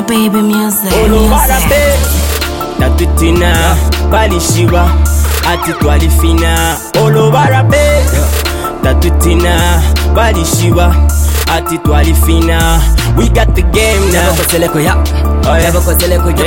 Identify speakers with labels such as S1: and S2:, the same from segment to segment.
S1: baby music.
S2: Tatutina balishiba ati twalifina olobarabe. Tatutina balishiba ati twalifina. We got the game now.
S3: Jabakoseleko ya. Jabakoseleko game.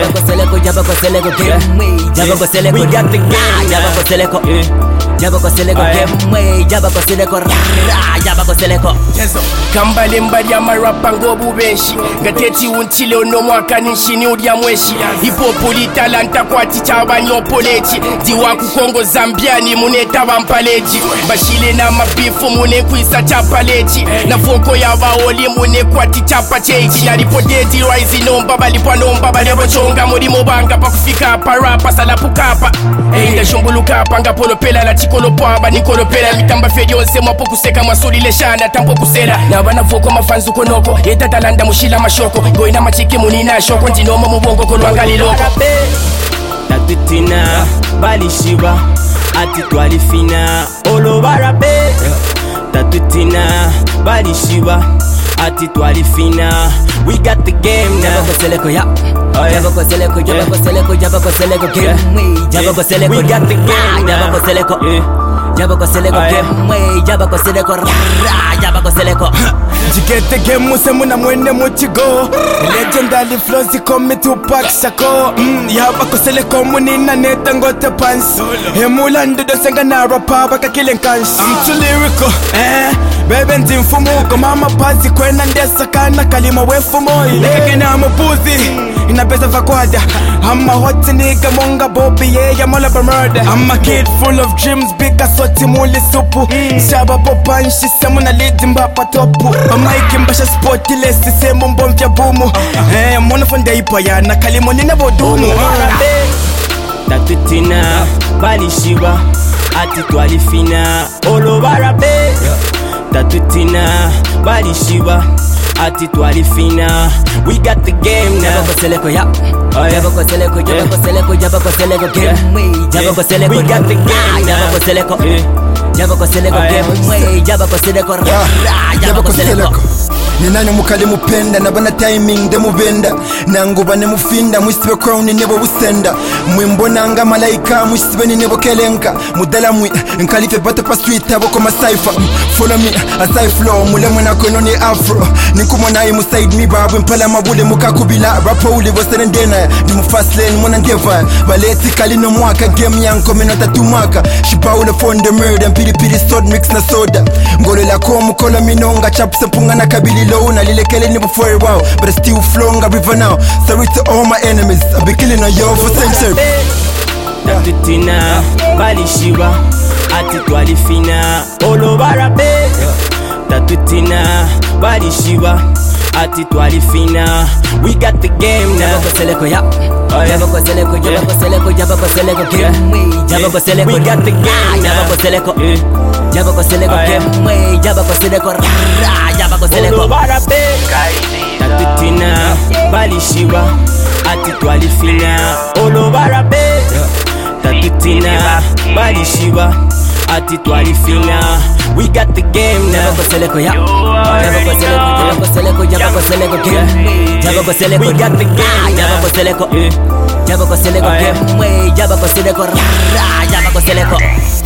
S3: We got the game. Jabakoseleko. Jabakoseleko game. Jabakoseleko.
S4: Kambale mbali amarapa ngobu benshi Gateti untile ono mwaka nishini udia mweshi Hipopuli talanta kwa ticha banyopoleti Diwa kukongo Zambiani muneta bampaleji Bashile na mabifu mune kuisa chapaleti Na foko ya baoli mune kwa ticha pacheji Na ripodeti raizi nomba balipwa nomba balebo chonga Muri mobanga pa kufika parapa salapu kapa Inda shumbulu kapa nga polo pela la chikolo pwaba Nikolo pela mitamba fedi onse mwapo kuseka masuri leshana tampo kusela Na bana foko mafanzu konoko Yeta talanda mushila mashoko Goina machiki munina shoko Njinoma mubongo kolwangali loko
S2: Tatutina balishiba ati twalifina olobarabe. Tatutina balishiba ati twalifina. We got the game now.
S3: Jabakoseleko ya. Jabakoseleko game. Jabakoseleko.
S2: We got the game now.
S3: Jabakoseleko. Jabakoseleko game. Jabakoseleko.
S4: Jigete game muse muna mwene muchigo Legendary flows come Tupac Shakur Yabakoseleko munina neta ngote pants Hemulando dosenga na rapa baka killing cans I'm too lyrical Bebe nzimfumuko mama pazi kwena ndesa kana kalima wefumo Ileke na mabuzi inapesa vakwada I'm a hot nigga monga Bobby yeah mola ba murder I'm a kid full of dreams big asoti muli supu Shaba popanshi semuna lidi mbapa topu Mike mbasha sporti lesi semu mbomvya bumu Mwana fonda ipa ya na kalimo nina bodumu
S2: Tatutina balishiba ati twalifina olobarabe. Tatutina balishiba ati twalifina. We got the game now.
S3: Jabakoseleko ya. Jabakoseleko game. Jabakoseleko.
S2: We got the game now.
S3: Jabakoseleko. Jabakoseleko game. Jabakoseleko.
S5: Ninani mukali mupenda nabana timing demubenda nango bane mufinda mwisibe crown nebo busenda mwimbona nga malaika mwisibe ni nebo kelenka mudala mwi nkalife bata pa street aboko masaifa follow me as I flow mulemwe na kono ni afro nikumona imu side mi babu mpala mabule mukakubila rapo uli boserendena ni mu fast lane mona ngeva baleti kalino mwaka game yanko menota tumaka shipaule fonde murder mpiri sword mix na soda ngolo la komu kola minonga chapsa punga na kabili na lile kele ni before wow but I still flowing a river now. Sorry to all my enemies, I've been killing on y'all for centuries.
S2: Tatutina balishiba ati twalifina olobarabe. Tatutina balishiba ati twalifina. We got the game now.
S3: Jabakoseleko ya. Jabakoseleko game. Jabakoseleko.
S2: We got the game now.
S3: Jabakoseleko. Jabakoseleko game. Jabakoseleko.
S2: Tatutina balishiba ati twalifina olobarabe. Tatutina balishiba ati twalifina. We got the game now.
S3: Jabakoseleko ya. Jabakoseleko game. Jabakoseleko.
S2: We got the game now.
S3: Jabakoseleko. Jabakoseleko game. Jabakoseleko.